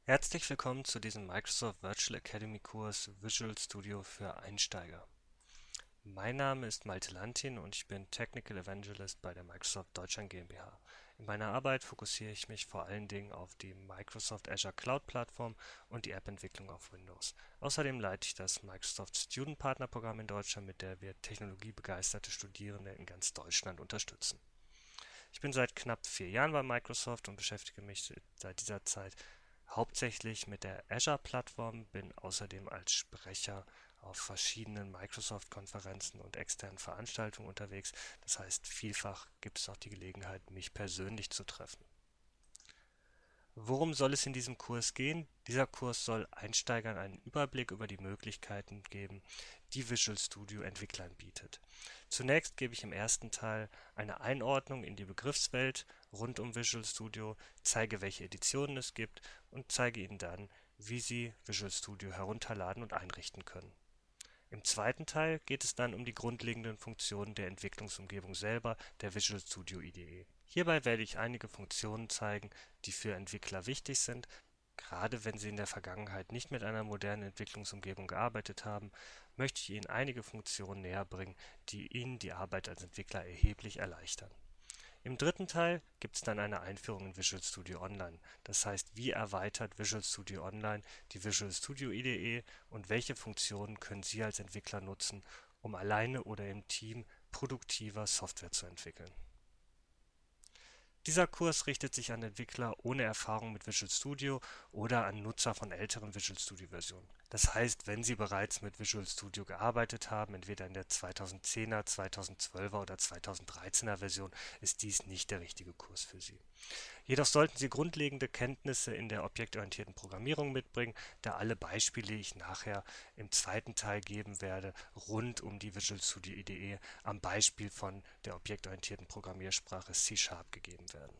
Herzlich willkommen zu diesem Microsoft Virtual Academy Kurs Visual Studio für Einsteiger. Mein Name ist Malte Lantin und ich bin Technical Evangelist bei der Microsoft Deutschland GmbH. In meiner Arbeit fokussiere ich mich vor allen Dingen auf die Microsoft Azure Cloud Plattform und die App-Entwicklung auf Windows. Außerdem leite ich das Microsoft Student Partner Programm in Deutschland, mit der wir technologiebegeisterte Studierende in ganz Deutschland unterstützen. Ich bin seit knapp 4 Jahren bei Microsoft und beschäftige mich seit dieser Zeit hauptsächlich mit der Azure-Plattform, bin außerdem als Sprecher auf verschiedenen Microsoft-Konferenzen und externen Veranstaltungen unterwegs. Das heißt, vielfach gibt es auch die Gelegenheit, mich persönlich zu treffen. Worum soll es in diesem Kurs gehen? Dieser Kurs soll Einsteigern einen Überblick über die Möglichkeiten geben, die Visual Studio Entwicklern bietet. Zunächst gebe ich im ersten Teil eine Einordnung in die Begriffswelt rund um Visual Studio, zeige, welche Editionen es gibt und zeige Ihnen dann, wie Sie Visual Studio herunterladen und einrichten können. Im zweiten Teil geht es dann um die grundlegenden Funktionen der Entwicklungsumgebung selber, der Visual Studio IDE. Hierbei werde ich einige Funktionen zeigen, die für Entwickler wichtig sind. Gerade wenn Sie in der Vergangenheit nicht mit einer modernen Entwicklungsumgebung gearbeitet haben, möchte ich Ihnen einige Funktionen näherbringen, die Ihnen die Arbeit als Entwickler erheblich erleichtern. Im dritten Teil gibt es dann eine Einführung in Visual Studio Online. Das heißt, wie erweitert Visual Studio Online die Visual Studio IDE und welche Funktionen können Sie als Entwickler nutzen, um alleine oder im Team produktiver Software zu entwickeln. Dieser Kurs richtet sich an Entwickler ohne Erfahrung mit Visual Studio oder an Nutzer von älteren Visual Studio Versionen. Das heißt, wenn Sie bereits mit Visual Studio gearbeitet haben, entweder in der 2010er, 2012er oder 2013er Version, ist dies nicht der richtige Kurs für Sie. Jedoch sollten Sie grundlegende Kenntnisse in der objektorientierten Programmierung mitbringen, da alle Beispiele ich nachher im zweiten Teil geben werde, rund um die Visual Studio IDE am Beispiel von der objektorientierten Programmiersprache C# gegeben werden.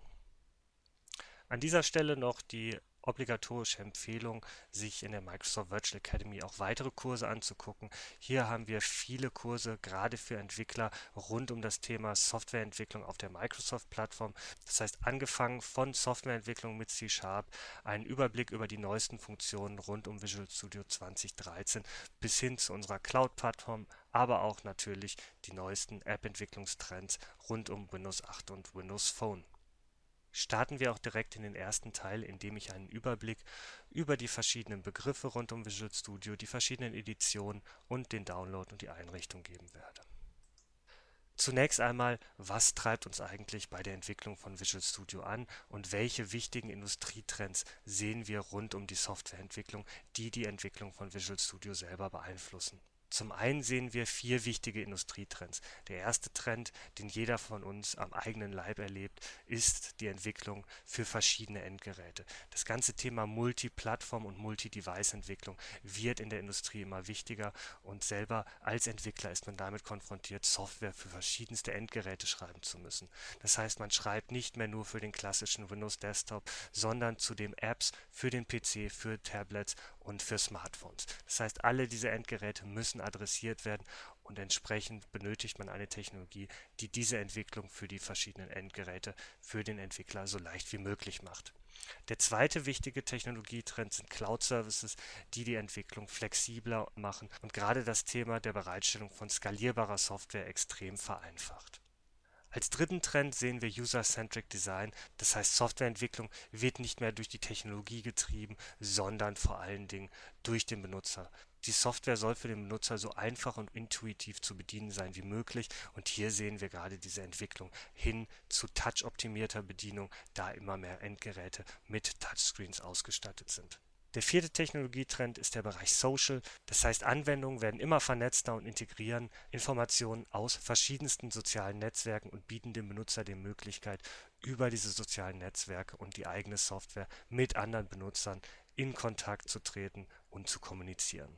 An dieser Stelle noch die obligatorische Empfehlung, sich in der Microsoft Virtual Academy auch weitere Kurse anzugucken. Hier haben wir viele Kurse, gerade für Entwickler, rund um das Thema Softwareentwicklung auf der Microsoft-Plattform. Das heißt, angefangen von Softwareentwicklung mit C#, einen Überblick über die neuesten Funktionen rund um Visual Studio 2013 bis hin zu unserer Cloud-Plattform, aber auch natürlich die neuesten App-Entwicklungstrends rund um Windows 8 und Windows Phone. Starten wir auch direkt in den ersten Teil, indem ich einen Überblick über die verschiedenen Begriffe rund um Visual Studio, die verschiedenen Editionen und den Download und die Einrichtung geben werde. Zunächst einmal, was treibt uns eigentlich bei der Entwicklung von Visual Studio an und welche wichtigen Industrietrends sehen wir rund um die Softwareentwicklung, die die Entwicklung von Visual Studio selber beeinflussen? Zum einen sehen wir 4 wichtige Industrietrends. Der erste Trend, den jeder von uns am eigenen Leib erlebt, ist die Entwicklung für verschiedene Endgeräte. Das ganze Thema Multiplattform- und Multi-Device-Entwicklung wird in der Industrie immer wichtiger und selber als Entwickler ist man damit konfrontiert, Software für verschiedenste Endgeräte schreiben zu müssen. Das heißt, man schreibt nicht mehr nur für den klassischen Windows Desktop, sondern zudem Apps für den PC, für Tablets und für Smartphones. Das heißt, alle diese Endgeräte müssen adressiert werden und entsprechend benötigt man eine Technologie, die diese Entwicklung für die verschiedenen Endgeräte für den Entwickler so leicht wie möglich macht. Der zweite wichtige Technologietrend sind Cloud-Services, die die Entwicklung flexibler machen und gerade das Thema der Bereitstellung von skalierbarer Software extrem vereinfacht. Als dritten Trend sehen wir User-Centric Design, das heißt Softwareentwicklung wird nicht mehr durch die Technologie getrieben, sondern vor allen Dingen durch den Benutzer. Die Software soll für den Benutzer so einfach und intuitiv zu bedienen sein wie möglich und hier sehen wir gerade diese Entwicklung hin zu touch-optimierter Bedienung, da immer mehr Endgeräte mit Touchscreens ausgestattet sind. Der vierte Technologietrend ist der Bereich Social, das heißt Anwendungen werden immer vernetzter und integrieren Informationen aus verschiedensten sozialen Netzwerken und bieten dem Benutzer die Möglichkeit, über diese sozialen Netzwerke und die eigene Software mit anderen Benutzern in Kontakt zu treten und zu kommunizieren.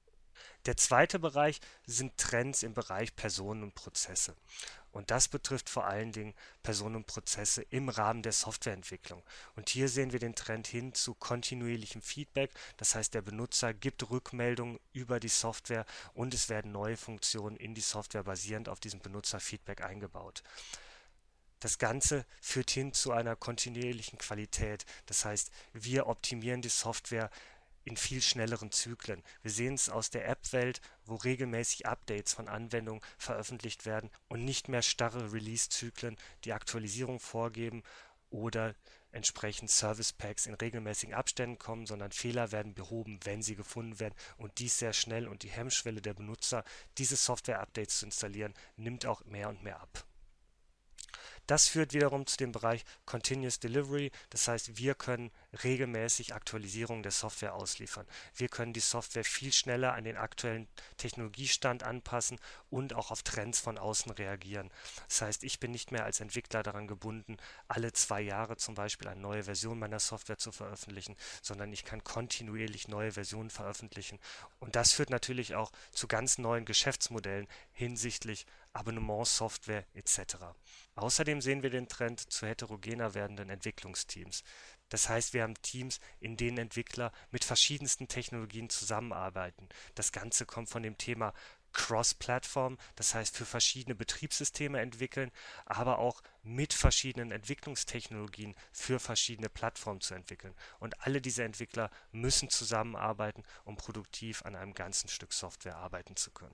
Der zweite Bereich sind Trends im Bereich Personen und Prozesse. Und das betrifft vor allen Dingen Personen und Prozesse im Rahmen der Softwareentwicklung. Und hier sehen wir den Trend hin zu kontinuierlichem Feedback. Das heißt, der Benutzer gibt Rückmeldungen über die Software und es werden neue Funktionen in die Software basierend auf diesem Benutzerfeedback eingebaut. Das Ganze führt hin zu einer kontinuierlichen Qualität. Das heißt, wir optimieren die Software in viel schnelleren Zyklen. Wir sehen es aus der App-Welt, wo regelmäßig Updates von Anwendungen veröffentlicht werden und nicht mehr starre Release-Zyklen die Aktualisierung vorgeben oder entsprechend Service Packs in regelmäßigen Abständen kommen, sondern Fehler werden behoben, wenn sie gefunden werden, und dies sehr schnell, und die Hemmschwelle der Benutzer, diese Software-Updates zu installieren, nimmt auch mehr und mehr ab. Das führt wiederum zu dem Bereich Continuous Delivery. Das heißt, wir können regelmäßig Aktualisierungen der Software ausliefern. Wir können die Software viel schneller an den aktuellen Technologiestand anpassen und auch auf Trends von außen reagieren. Das heißt, ich bin nicht mehr als Entwickler daran gebunden, alle 2 Jahre zum Beispiel eine neue Version meiner Software zu veröffentlichen, sondern ich kann kontinuierlich neue Versionen veröffentlichen. Und das führt natürlich auch zu ganz neuen Geschäftsmodellen hinsichtlich Abonnementsoftware etc. Außerdem sehen wir den Trend zu heterogener werdenden Entwicklungsteams. Das heißt, wir haben Teams, in denen Entwickler mit verschiedensten Technologien zusammenarbeiten. Das Ganze kommt von dem Thema Cross-Plattform, das heißt für verschiedene Betriebssysteme entwickeln, aber auch mit verschiedenen Entwicklungstechnologien für verschiedene Plattformen zu entwickeln. Und alle diese Entwickler müssen zusammenarbeiten, um produktiv an einem ganzen Stück Software arbeiten zu können.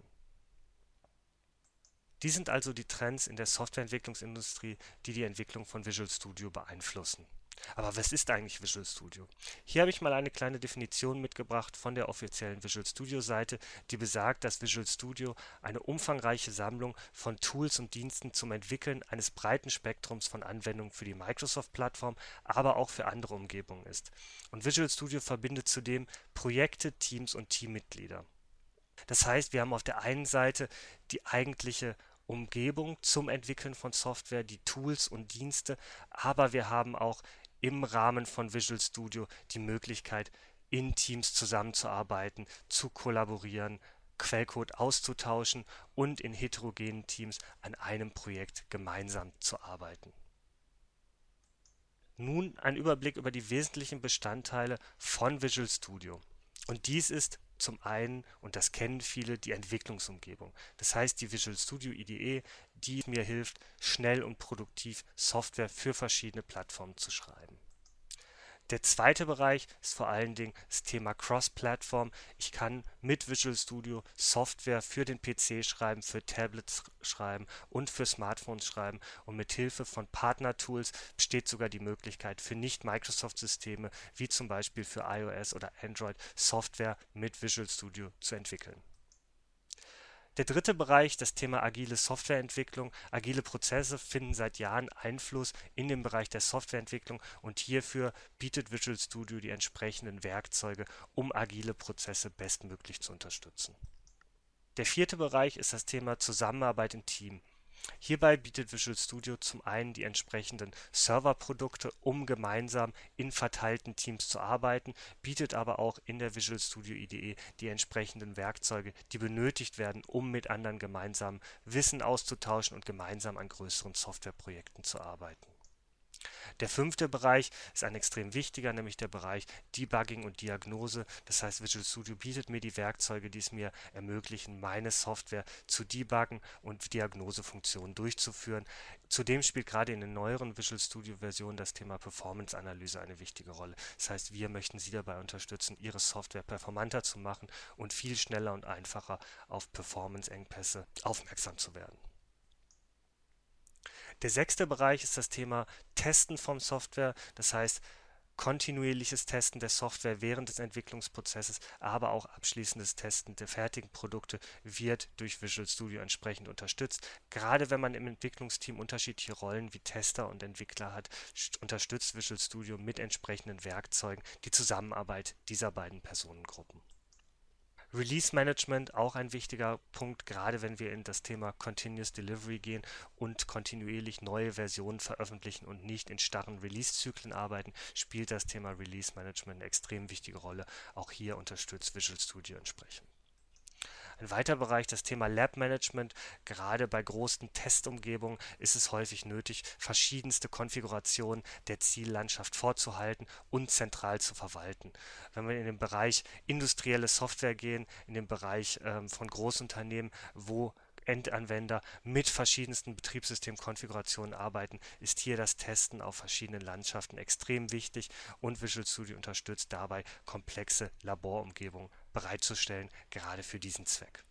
Dies sind also die Trends in der Softwareentwicklungsindustrie, die die Entwicklung von Visual Studio beeinflussen. Aber was ist eigentlich Visual Studio? Hier habe ich mal eine kleine Definition mitgebracht von der offiziellen Visual Studio Seite, die besagt, dass Visual Studio eine umfangreiche Sammlung von Tools und Diensten zum Entwickeln eines breiten Spektrums von Anwendungen für die Microsoft-Plattform, aber auch für andere Umgebungen ist. Und Visual Studio verbindet zudem Projekte, Teams und Teammitglieder. Das heißt, wir haben auf der einen Seite die eigentliche Umgebung zum Entwickeln von Software, die Tools und Dienste, aber wir haben auch im Rahmen von Visual Studio die Möglichkeit, in Teams zusammenzuarbeiten, zu kollaborieren, Quellcode auszutauschen und in heterogenen Teams an einem Projekt gemeinsam zu arbeiten. Nun ein Überblick über die wesentlichen Bestandteile von Visual Studio. Und dies ist zum einen, und das kennen viele, die Entwicklungsumgebung. Das heißt, die Visual Studio IDE, die mir hilft, schnell und produktiv Software für verschiedene Plattformen zu schreiben. Der zweite Bereich ist vor allen Dingen das Thema Cross-Plattform. Ich kann mit Visual Studio Software für den PC schreiben, für Tablets schreiben und für Smartphones schreiben, und mit Hilfe von Partner-Tools besteht sogar die Möglichkeit für Nicht-Microsoft-Systeme wie zum Beispiel für iOS oder Android Software mit Visual Studio zu entwickeln. Der dritte Bereich, das Thema agile Softwareentwicklung. Agile Prozesse finden seit Jahren Einfluss in den Bereich der Softwareentwicklung, und hierfür bietet Visual Studio die entsprechenden Werkzeuge, um agile Prozesse bestmöglich zu unterstützen. Der vierte Bereich ist das Thema Zusammenarbeit im Team. Hierbei bietet Visual Studio zum einen die entsprechenden Serverprodukte, um gemeinsam in verteilten Teams zu arbeiten, bietet aber auch in der Visual Studio IDE die entsprechenden Werkzeuge, die benötigt werden, um mit anderen gemeinsam Wissen auszutauschen und gemeinsam an größeren Softwareprojekten zu arbeiten. Der fünfte Bereich ist ein extrem wichtiger, nämlich der Bereich Debugging und Diagnose. Das heißt, Visual Studio bietet mir die Werkzeuge, die es mir ermöglichen, meine Software zu debuggen und Diagnosefunktionen durchzuführen. Zudem spielt gerade in den neueren Visual Studio Versionen das Thema Performance-Analyse eine wichtige Rolle. Das heißt, wir möchten Sie dabei unterstützen, Ihre Software performanter zu machen und viel schneller und einfacher auf Performance-Engpässe aufmerksam zu werden. Der sechste Bereich ist das Thema Testen von Software, das heißt kontinuierliches Testen der Software während des Entwicklungsprozesses, aber auch abschließendes Testen der fertigen Produkte wird durch Visual Studio entsprechend unterstützt. Gerade wenn man im Entwicklungsteam unterschiedliche Rollen wie Tester und Entwickler hat, unterstützt Visual Studio mit entsprechenden Werkzeugen die Zusammenarbeit dieser beiden Personengruppen. Release Management auch ein wichtiger Punkt, gerade wenn wir in das Thema Continuous Delivery gehen und kontinuierlich neue Versionen veröffentlichen und nicht in starren Release-Zyklen arbeiten, spielt das Thema Release Management eine extrem wichtige Rolle. Auch hier unterstützt Visual Studio entsprechend. Ein weiterer Bereich, das Thema Lab Management. Gerade bei großen Testumgebungen ist es häufig nötig, verschiedenste Konfigurationen der Ziellandschaft vorzuhalten und zentral zu verwalten. Wenn wir in den Bereich industrielle Software gehen, in den Bereich von Großunternehmen, wo Endanwender mit verschiedensten Betriebssystemkonfigurationen arbeiten, ist hier das Testen auf verschiedenen Landschaften extrem wichtig und Visual Studio unterstützt dabei, komplexe Laborumgebungen bereitzustellen, gerade für diesen Zweck.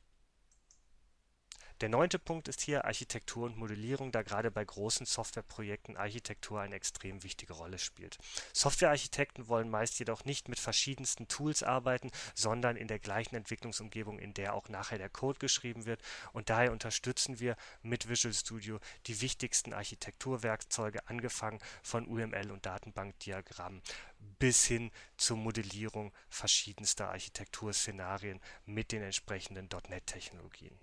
Der 9. Punkt ist hier Architektur und Modellierung, da gerade bei großen Softwareprojekten Architektur eine extrem wichtige Rolle spielt. Softwarearchitekten wollen meist jedoch nicht mit verschiedensten Tools arbeiten, sondern in der gleichen Entwicklungsumgebung, in der auch nachher der Code geschrieben wird, und daher unterstützen wir mit Visual Studio die wichtigsten Architekturwerkzeuge, angefangen von UML und Datenbankdiagrammen bis hin zur Modellierung verschiedenster Architekturszenarien mit den entsprechenden .NET-Technologien.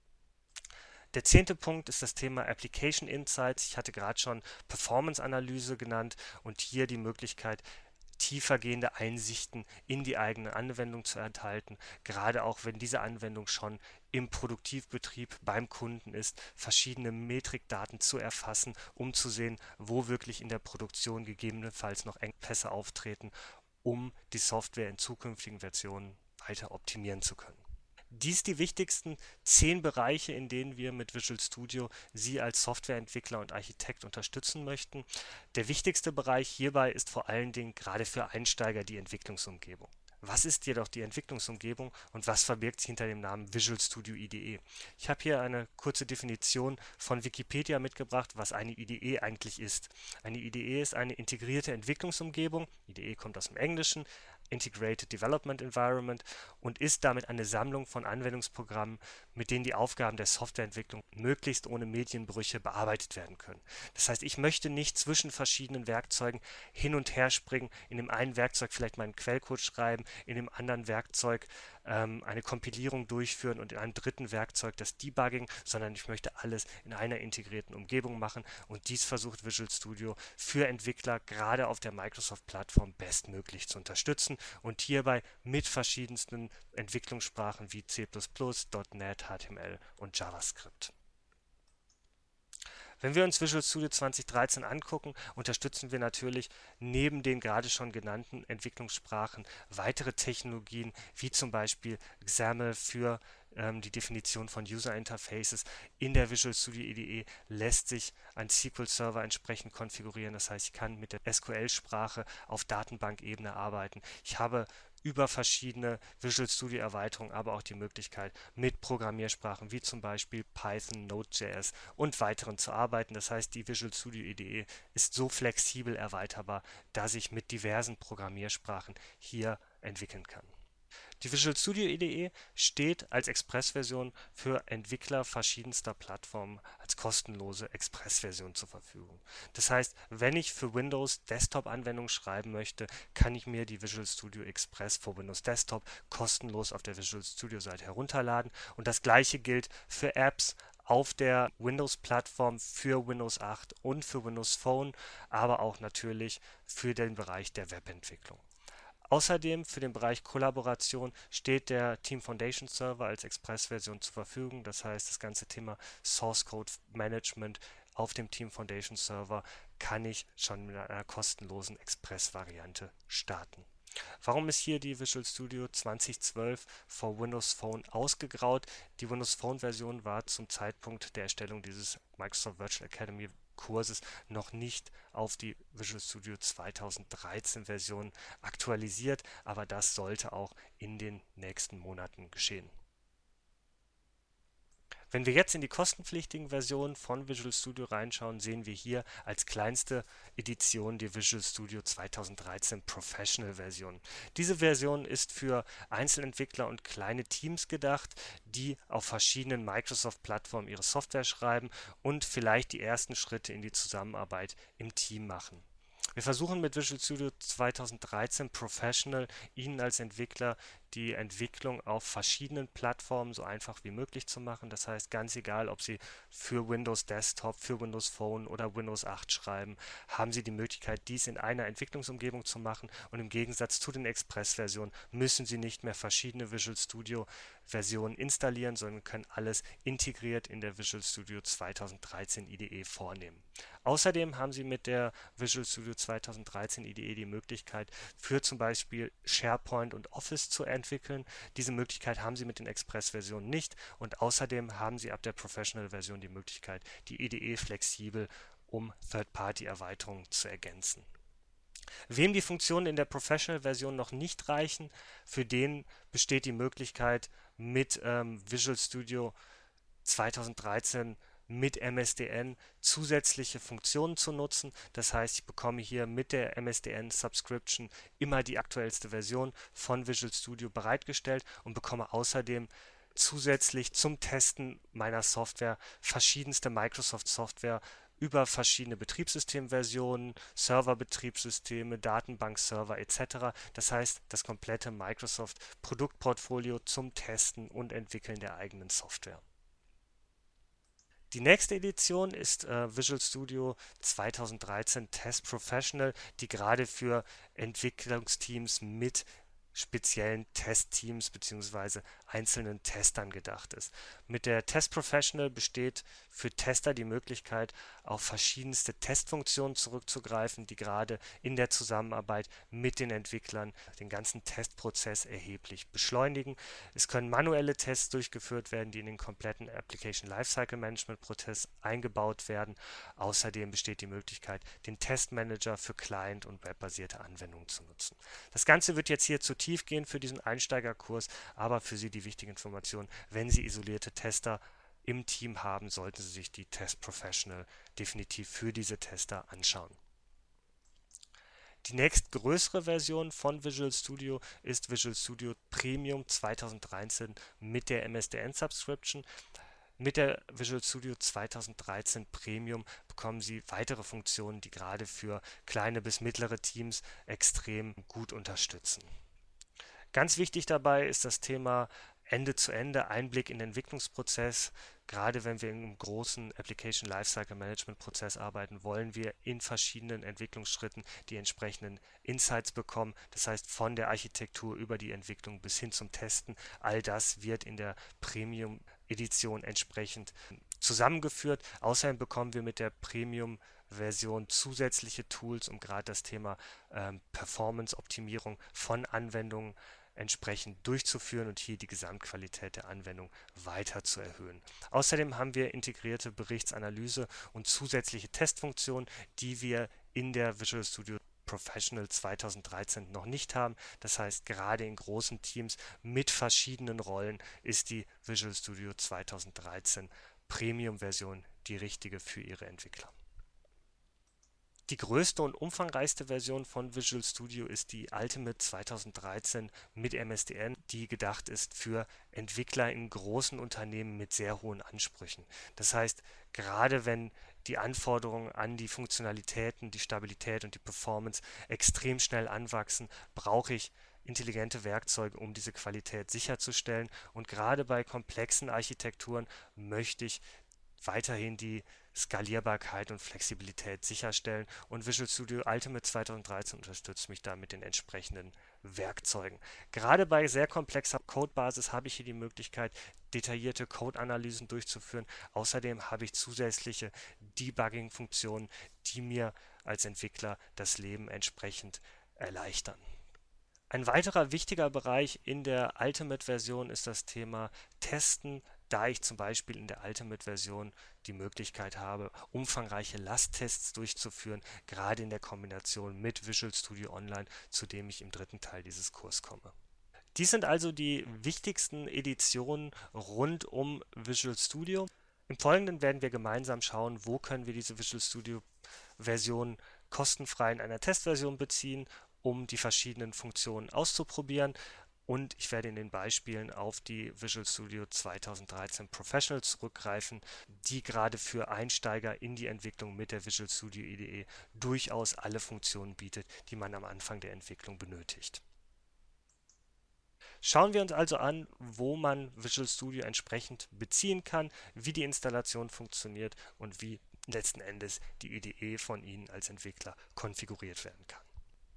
Der 10. Punkt ist das Thema Application Insights. Ich hatte gerade schon Performance-Analyse genannt und hier die Möglichkeit, tiefergehende Einsichten in die eigene Anwendung zu erhalten, gerade auch wenn diese Anwendung schon im Produktivbetrieb beim Kunden ist, verschiedene Metrikdaten zu erfassen, um zu sehen, wo wirklich in der Produktion gegebenenfalls noch Engpässe auftreten, um die Software in zukünftigen Versionen weiter optimieren zu können. Dies die wichtigsten 10 Bereiche, in denen wir mit Visual Studio Sie als Softwareentwickler und Architekt unterstützen möchten. Der wichtigste Bereich hierbei ist vor allen Dingen gerade für Einsteiger die Entwicklungsumgebung. Was ist jedoch die Entwicklungsumgebung und was verbirgt sich hinter dem Namen Visual Studio IDE? Ich habe hier eine kurze Definition von Wikipedia mitgebracht, was eine IDE eigentlich ist. Eine IDE ist eine integrierte Entwicklungsumgebung. IDE kommt aus dem Englischen, Integrated Development Environment, und ist damit eine Sammlung von Anwendungsprogrammen, mit denen die Aufgaben der Softwareentwicklung möglichst ohne Medienbrüche bearbeitet werden können. Das heißt, ich möchte nicht zwischen verschiedenen Werkzeugen hin und her springen, in dem einen Werkzeug vielleicht meinen Quellcode schreiben, in dem anderen Werkzeug eine Kompilierung durchführen und in einem dritten Werkzeug das Debugging, sondern ich möchte alles in einer integrierten Umgebung machen, und dies versucht Visual Studio für Entwickler gerade auf der Microsoft-Plattform bestmöglich zu unterstützen und hierbei mit verschiedensten Entwicklungssprachen wie C++, .NET, HTML und JavaScript. Wenn wir uns Visual Studio 2013 angucken, unterstützen wir natürlich neben den gerade schon genannten Entwicklungssprachen weitere Technologien, wie zum Beispiel XAML für die Definition von User Interfaces. In der Visual Studio IDE lässt sich ein SQL-Server entsprechend konfigurieren. Das heißt, ich kann mit der SQL-Sprache auf Datenbankebene arbeiten. Ich habe über verschiedene Visual Studio Erweiterungen aber auch die Möglichkeit, mit Programmiersprachen wie zum Beispiel Python, Node.js und weiteren zu arbeiten. Das heißt, die Visual Studio IDE ist so flexibel erweiterbar, dass ich mit diversen Programmiersprachen hier entwickeln kann. Die Visual Studio IDE steht als Expressversion für Entwickler verschiedenster Plattformen als kostenlose Expressversion zur Verfügung. Das heißt, wenn ich für Windows Desktop-Anwendungen schreiben möchte, kann ich mir die Visual Studio Express für Windows Desktop kostenlos auf der Visual Studio Seite herunterladen, und das gleiche gilt für Apps auf der Windows-Plattform für Windows 8 und für Windows Phone, aber auch natürlich für den Bereich der Webentwicklung. Außerdem für den Bereich Kollaboration steht der Team Foundation Server als Express-Version zur Verfügung. Das heißt, das ganze Thema Source Code Management auf dem Team Foundation Server kann ich schon mit einer kostenlosen Express-Variante starten. Warum ist hier die Visual Studio 2012 für Windows Phone ausgegraut? Die Windows Phone Version war zum Zeitpunkt der Erstellung dieses Microsoft Virtual Academy Kurses noch nicht auf die Visual Studio 2013 Version aktualisiert, aber das sollte auch in den nächsten Monaten geschehen. Wenn wir jetzt in die kostenpflichtigen Versionen von Visual Studio reinschauen, sehen wir hier als kleinste Edition die Visual Studio 2013 Professional Version. Diese Version ist für Einzelentwickler und kleine Teams gedacht, die auf verschiedenen Microsoft-Plattformen ihre Software schreiben und vielleicht die ersten Schritte in die Zusammenarbeit im Team machen. Wir versuchen mit Visual Studio 2013 Professional Ihnen als Entwickler die Entwicklung auf verschiedenen Plattformen so einfach wie möglich zu machen. Das heißt, ganz egal, ob Sie für Windows Desktop, für Windows Phone oder Windows 8 schreiben, haben Sie die Möglichkeit, dies in einer Entwicklungsumgebung zu machen, und im Gegensatz zu den Express-Versionen müssen Sie nicht mehr verschiedene Visual Studio Versionen installieren, sondern können alles integriert in der Visual Studio 2013 IDE vornehmen. Außerdem haben Sie mit der Visual Studio 2013 IDE die Möglichkeit, für zum Beispiel SharePoint und Office zu entwickeln. Diese Möglichkeit haben Sie mit den Express-Versionen nicht und außerdem haben Sie ab der Professional-Version die Möglichkeit, die IDE flexibel um Third-Party-Erweiterungen zu ergänzen. Wem die Funktionen in der Professional-Version noch nicht reichen, für den besteht die Möglichkeit, mit Visual Studio 2013 mit MSDN zusätzliche Funktionen zu nutzen. Das heißt, ich bekomme hier mit der MSDN Subscription immer die aktuellste Version von Visual Studio bereitgestellt und bekomme außerdem zusätzlich zum Testen meiner Software verschiedenste Microsoft-Software über verschiedene Betriebssystemversionen, Serverbetriebssysteme, Datenbankserver etc. Das heißt, das komplette Microsoft-Produktportfolio zum Testen und Entwickeln der eigenen Software. Die nächste Edition ist Visual Studio 2013 Test Professional, die gerade für Entwicklungsteams mit speziellen Testteams bzw. einzelnen Testern gedacht ist. Mit der Test Professional besteht für Tester die Möglichkeit, auf verschiedenste Testfunktionen zurückzugreifen, die gerade in der Zusammenarbeit mit den Entwicklern den ganzen Testprozess erheblich beschleunigen. Es können manuelle Tests durchgeführt werden, die in den kompletten Application Lifecycle Management Prozess eingebaut werden. Außerdem besteht die Möglichkeit, den Testmanager für Client- und webbasierte Anwendungen zu nutzen. Das Ganze wird jetzt hier zu tief gehen für diesen Einsteigerkurs, aber für Sie die wichtige Information: Wenn Sie isolierte Tester im Team haben, sollten Sie sich die Test Professional definitiv für diese Tester anschauen. Die nächstgrößere Version von Visual Studio ist Visual Studio Premium 2013 mit der MSDN Subscription. Mit der Visual Studio 2013 Premium bekommen Sie weitere Funktionen, die gerade für kleine bis mittlere Teams extrem gut unterstützen. Ganz wichtig dabei ist das Thema Ende-zu-Ende Einblick in den Entwicklungsprozess. Gerade wenn wir im großen Application Lifecycle Management Prozess arbeiten, wollen wir in verschiedenen Entwicklungsschritten die entsprechenden Insights bekommen. Das heißt, von der Architektur über die Entwicklung bis hin zum Testen. All das wird in der Premium Edition entsprechend zusammengeführt. Außerdem bekommen wir mit der Premium Version zusätzliche Tools, um gerade das Thema Performance-Optimierung von Anwendungen entsprechend durchzuführen und hier die Gesamtqualität der Anwendung weiter zu erhöhen. Außerdem haben wir integrierte Berichtsanalyse und zusätzliche Testfunktionen, die wir in der Visual Studio Professional 2013 noch nicht haben. Das heißt, gerade in großen Teams mit verschiedenen Rollen ist die Visual Studio 2013 Premium-Version die richtige für Ihre Entwickler. Die größte und umfangreichste Version von Visual Studio ist die Ultimate 2013 mit MSDN, die gedacht ist für Entwickler in großen Unternehmen mit sehr hohen Ansprüchen. Das heißt, gerade wenn die Anforderungen an die Funktionalitäten, die Stabilität und die Performance extrem schnell anwachsen, brauche ich intelligente Werkzeuge, um diese Qualität sicherzustellen. Und gerade bei komplexen Architekturen möchte ich weiterhin die Skalierbarkeit und Flexibilität sicherstellen, und Visual Studio Ultimate 2013 unterstützt mich da mit den entsprechenden Werkzeugen. Gerade bei sehr komplexer Codebasis habe ich hier die Möglichkeit, detaillierte Code-Analysen durchzuführen. Außerdem habe ich zusätzliche Debugging-Funktionen, die mir als Entwickler das Leben entsprechend erleichtern. Ein weiterer wichtiger Bereich in der Ultimate-Version ist das Thema Testen, da ich zum Beispiel in der Ultimate-Version die Möglichkeit habe, umfangreiche Lasttests durchzuführen, gerade in der Kombination mit Visual Studio Online, zu dem ich im dritten Teil dieses Kurses komme. Dies sind also die wichtigsten Editionen rund um Visual Studio. Im Folgenden werden wir gemeinsam schauen, wo können wir diese Visual Studio Version kostenfrei in einer Testversion beziehen, um die verschiedenen Funktionen auszuprobieren. Und ich werde in den Beispielen auf die Visual Studio 2013 Professional zurückgreifen, die gerade für Einsteiger in die Entwicklung mit der Visual Studio IDE durchaus alle Funktionen bietet, die man am Anfang der Entwicklung benötigt. Schauen wir uns also an, wo man Visual Studio entsprechend beziehen kann, wie die Installation funktioniert und wie letzten Endes die IDE von Ihnen als Entwickler konfiguriert werden kann.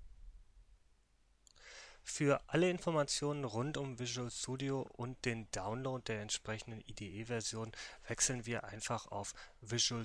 Für alle Informationen rund um Visual Studio und den Download der entsprechenden IDE-Version wechseln wir einfach auf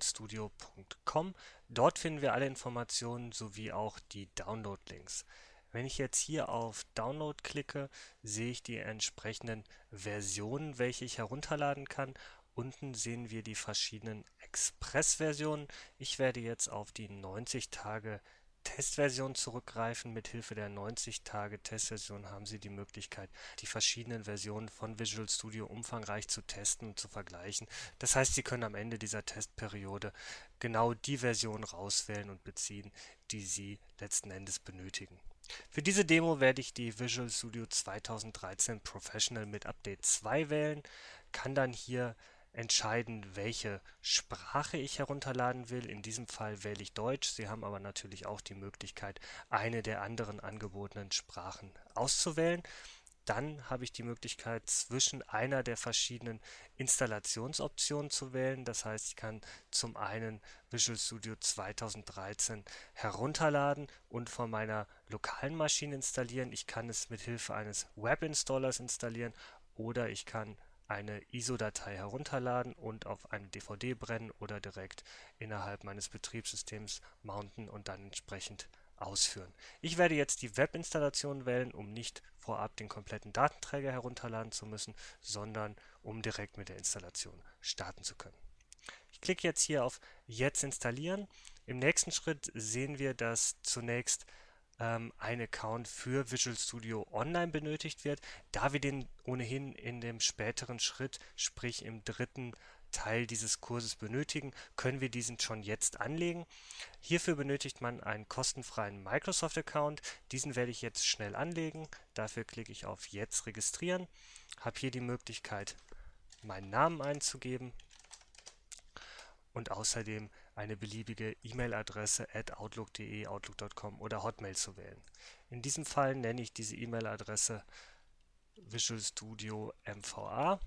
visualstudio.com. Dort finden wir alle Informationen sowie auch die Download-Links. Wenn ich jetzt hier auf Download klicke, sehe ich die entsprechenden Versionen, welche ich herunterladen kann. Unten sehen wir die verschiedenen Express-Versionen. Ich werde jetzt auf die 90 Tage Testversion zurückgreifen. Mit Hilfe der 90 Tage Testversion haben Sie die Möglichkeit, die verschiedenen Versionen von Visual Studio umfangreich zu testen und zu vergleichen. Das heißt, Sie können am Ende dieser Testperiode genau die Version rauswählen und beziehen, die Sie letzten Endes benötigen. Für diese Demo werde ich die Visual Studio 2013 Professional mit Update 2 wählen, kann dann hier entscheiden, welche Sprache ich herunterladen will. In diesem Fall wähle ich Deutsch. Sie haben aber natürlich auch die Möglichkeit, eine der anderen angebotenen Sprachen auszuwählen. Dann habe ich die Möglichkeit, zwischen einer der verschiedenen Installationsoptionen zu wählen. Das heißt, ich kann zum einen Visual Studio 2013 herunterladen und von meiner lokalen Maschine installieren. Ich kann es mit Hilfe eines Webinstallers installieren oder ich kann eine ISO-Datei herunterladen und auf eine DVD brennen oder direkt innerhalb meines Betriebssystems mounten und dann entsprechend ausführen. Ich werde jetzt die Webinstallation wählen, um nicht vorab den kompletten Datenträger herunterladen zu müssen, sondern um direkt mit der Installation starten zu können. Ich klicke jetzt hier auf Jetzt installieren. Im nächsten Schritt sehen wir, dass zunächst ein Account für Visual Studio Online benötigt wird. Da wir den ohnehin in dem späteren Schritt, sprich im dritten Teil dieses Kurses benötigen, können wir diesen schon jetzt anlegen. Hierfür benötigt man einen kostenfreien Microsoft-Account. Diesen werde ich jetzt schnell anlegen. Dafür klicke ich auf Jetzt registrieren, habe hier die Möglichkeit, meinen Namen einzugeben und außerdem eine beliebige E-Mail-Adresse @outlook.de, outlook.com oder Hotmail zu wählen. In diesem Fall nenne ich diese E-Mail-Adresse Visual Studio MVA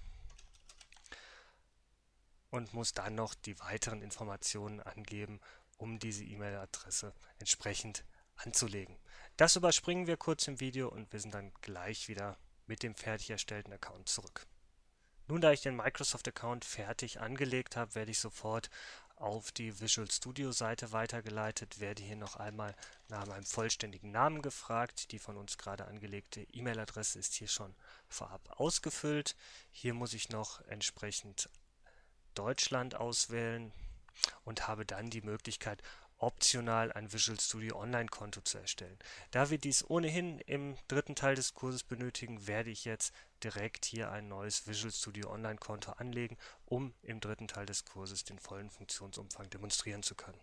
und muss dann noch die weiteren Informationen angeben, um diese E-Mail-Adresse entsprechend anzulegen. Das überspringen wir kurz im Video und wir sind dann gleich wieder mit dem fertig erstellten Account zurück. Nun, da ich den Microsoft-Account fertig angelegt habe, werde ich sofort auf die Visual Studio Seite weitergeleitet, werde hier noch einmal nach meinem vollständigen Namen gefragt. Die von uns gerade angelegte E-Mail-Adresse ist hier schon vorab ausgefüllt. Hier muss ich noch entsprechend Deutschland auswählen und habe dann die Möglichkeit, optional ein Visual Studio Online-Konto zu erstellen. Da wir dies ohnehin im dritten Teil des Kurses benötigen, werde ich jetzt direkt hier ein neues Visual Studio Online-Konto anlegen, um im dritten Teil des Kurses den vollen Funktionsumfang demonstrieren zu können.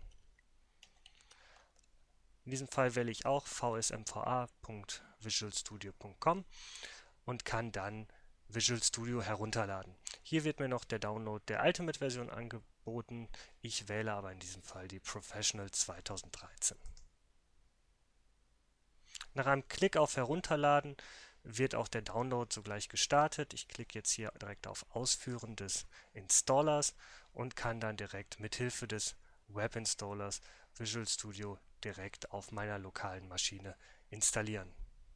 In diesem Fall wähle ich auch vsmva.visualstudio.com und kann dann Visual Studio herunterladen. Hier wird mir noch der Download der Ultimate-Version angeboten. Ich wähle aber in diesem Fall die Professional 2013. Nach einem Klick auf Herunterladen wird auch der Download sogleich gestartet. Ich klicke jetzt hier direkt auf Ausführen des Installers und kann dann direkt mithilfe des Webinstallers Visual Studio direkt auf meiner lokalen Maschine installieren.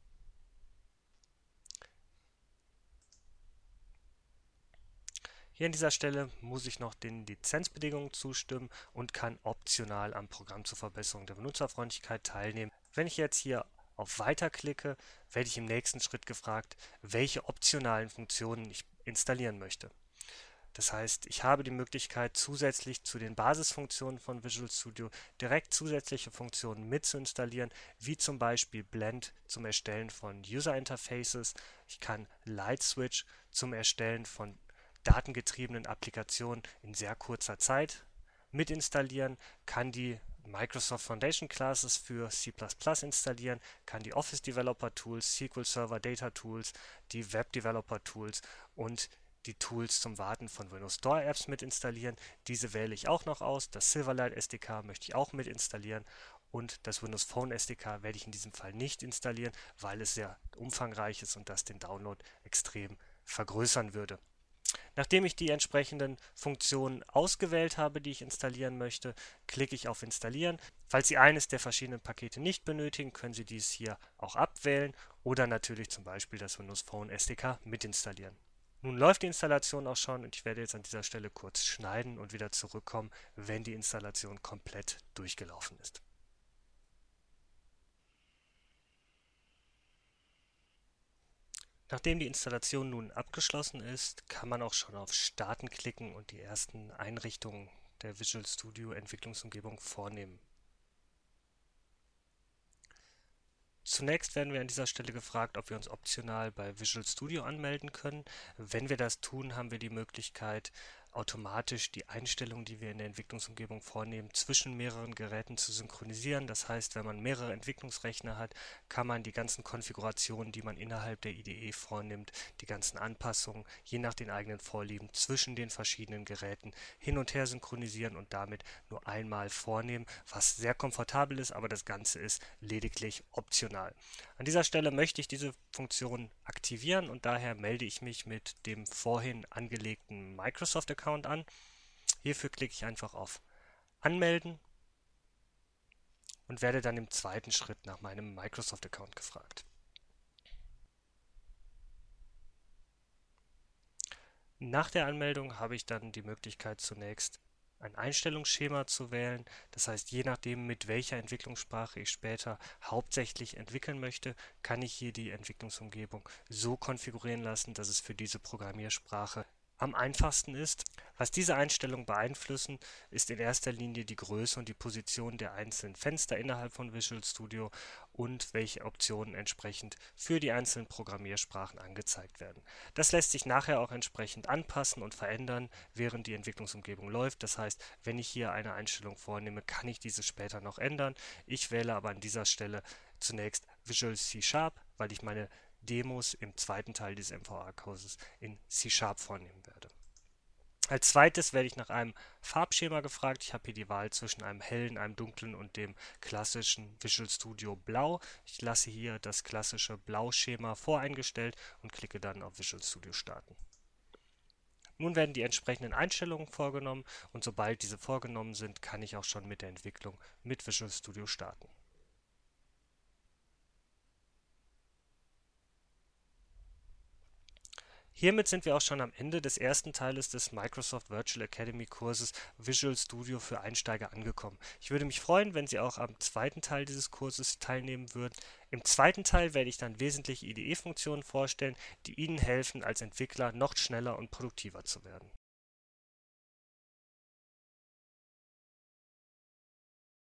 Hier an dieser Stelle muss ich noch den Lizenzbedingungen zustimmen und kann optional am Programm zur Verbesserung der Benutzerfreundlichkeit teilnehmen. Wenn ich jetzt hier auf Weiter klicke, werde ich im nächsten Schritt gefragt, welche optionalen Funktionen ich installieren möchte. Das heißt, ich habe die Möglichkeit, zusätzlich zu den Basisfunktionen von Visual Studio direkt zusätzliche Funktionen mit zu installieren, wie zum Beispiel Blend zum Erstellen von User Interfaces. Ich kann Light Switch zum Erstellen von datengetriebenen Applikationen in sehr kurzer Zeit mit installieren, kann die Microsoft Foundation Classes für C++ installieren, kann die Office Developer Tools, SQL Server Data Tools, die Web Developer Tools und die Tools zum Warten von Windows Store Apps mit installieren. Diese wähle ich auch noch aus. Das Silverlight SDK möchte ich auch mit installieren und das Windows Phone SDK werde ich in diesem Fall nicht installieren, weil es sehr umfangreich ist und das den Download extrem vergrößern würde. Nachdem ich die entsprechenden Funktionen ausgewählt habe, die ich installieren möchte, klicke ich auf Installieren. Falls Sie eines der verschiedenen Pakete nicht benötigen, können Sie dies hier auch abwählen oder natürlich zum Beispiel das Windows Phone SDK mit installieren. Nun läuft die Installation auch schon und ich werde jetzt an dieser Stelle kurz schneiden und wieder zurückkommen, wenn die Installation komplett durchgelaufen ist. Nachdem die Installation nun abgeschlossen ist, kann man auch schon auf Starten klicken und die ersten Einrichtungen der Visual Studio Entwicklungsumgebung vornehmen. Zunächst werden wir an dieser Stelle gefragt, ob wir uns optional bei Visual Studio anmelden können. Wenn wir das tun, haben wir die Möglichkeit, automatisch die Einstellungen, die wir in der Entwicklungsumgebung vornehmen, zwischen mehreren Geräten zu synchronisieren. Das heißt, wenn man mehrere Entwicklungsrechner hat, kann man die ganzen Konfigurationen, die man innerhalb der IDE vornimmt, die ganzen Anpassungen, je nach den eigenen Vorlieben, zwischen den verschiedenen Geräten hin und her synchronisieren und damit nur einmal vornehmen, was sehr komfortabel ist, aber das Ganze ist lediglich optional. An dieser Stelle möchte ich diese Funktion aktivieren und daher melde ich mich mit dem vorhin angelegten Microsoft-Account an. Hierfür klicke ich einfach auf Anmelden und werde dann im zweiten Schritt nach meinem Microsoft-Account gefragt. Nach der Anmeldung habe ich dann die Möglichkeit, zunächst ein Einstellungsschema zu wählen. Das heißt, je nachdem, mit welcher Entwicklungssprache ich später hauptsächlich entwickeln möchte, kann ich hier die Entwicklungsumgebung so konfigurieren lassen, dass es für diese Programmiersprache am einfachsten ist. Was diese Einstellungen beeinflussen, ist in erster Linie die Größe und die Position der einzelnen Fenster innerhalb von Visual Studio und welche Optionen entsprechend für die einzelnen Programmiersprachen angezeigt werden. Das lässt sich nachher auch entsprechend anpassen und verändern, während die Entwicklungsumgebung läuft. Das heißt, wenn ich hier eine Einstellung vornehme, kann ich diese später noch ändern. Ich wähle aber an dieser Stelle zunächst Visual C#, weil ich meine Demos im zweiten Teil des MVA-Kurses in C# vornehmen werde. Als zweites werde ich nach einem Farbschema gefragt. Ich habe hier die Wahl zwischen einem hellen, einem dunklen und dem klassischen Visual Studio Blau. Ich lasse hier das klassische Blauschema voreingestellt und klicke dann auf Visual Studio starten. Nun werden die entsprechenden Einstellungen vorgenommen und sobald diese vorgenommen sind, kann ich auch schon mit der Entwicklung mit Visual Studio starten. Hiermit sind wir auch schon am Ende des ersten Teiles des Microsoft Virtual Academy Kurses Visual Studio für Einsteiger angekommen. Ich würde mich freuen, wenn Sie auch am zweiten Teil dieses Kurses teilnehmen würden. Im zweiten Teil werde ich dann wesentliche IDE-Funktionen vorstellen, die Ihnen helfen, als Entwickler noch schneller und produktiver zu werden.